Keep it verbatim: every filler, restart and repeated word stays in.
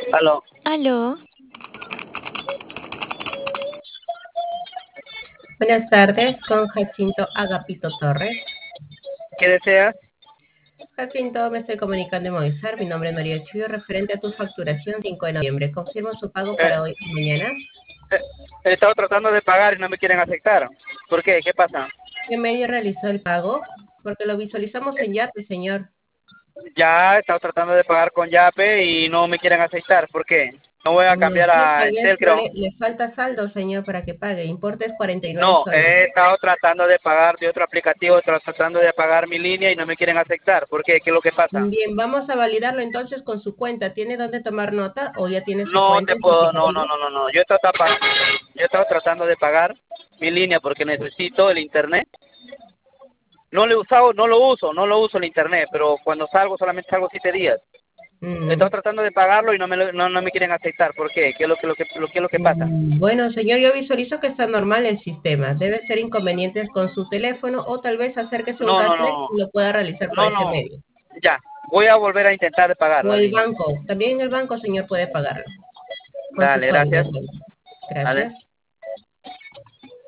Aló, Aló, Buenas tardes, con Jacinto Agapito Torres. ¿qué deseas? Jacinto, me estoy comunicando en Movistar. Mi nombre es María Chuyo, referente a tu facturación cinco de noviembre. Confirmo su pago Eh, para hoy y mañana. eh, he estado tratando de pagar y no me quieren aceptar. ¿Por qué? ¿Qué pasa? ¿Qué medio realizó el pago? Porque lo visualizamos en Yape, señor. Ya he estado tratando de pagar con Yape y no me quieren aceptar. ¿Por qué? No voy a No cambiar sé, a tal vez Entel, no creo. le, le falta saldo, señor, para que pague. Importe es cuarenta y nueve No, he soles. estado tratando de pagar de otro aplicativo, tra- tratando de pagar mi línea y no me quieren aceptar. ¿Por qué? ¿Qué es lo que pasa? Bien, vamos a validarlo entonces con su cuenta. ¿Tiene dónde tomar nota o ya tiene su No cuenta te en su puedo, no, no, aplicativo? no, no, no. Yo he estado, pa- yo he estado tratando de pagar mi línea porque necesito el internet. No lo he usado, no lo uso, no lo uso el internet, pero cuando salgo solamente salgo siete días. Estoy Mm. tratando de pagarlo y no me, lo- no, no me quieren aceptar. ¿Por qué? ¿Qué es lo que, lo que, lo, qué es lo que pasa? Mm, Bueno, señor, yo visualizo que está normal el sistema. Debe ser inconvenientes con su teléfono o tal vez acérquese a un No, no, Gasnet no, y lo pueda realizar por no, ese no. medio. Ya, voy a volver a intentar de pagar O la el línea. banco. También en el banco, señor, puede pagarlo con su Dale, código gracias. de cuenta. Dale. Gracias.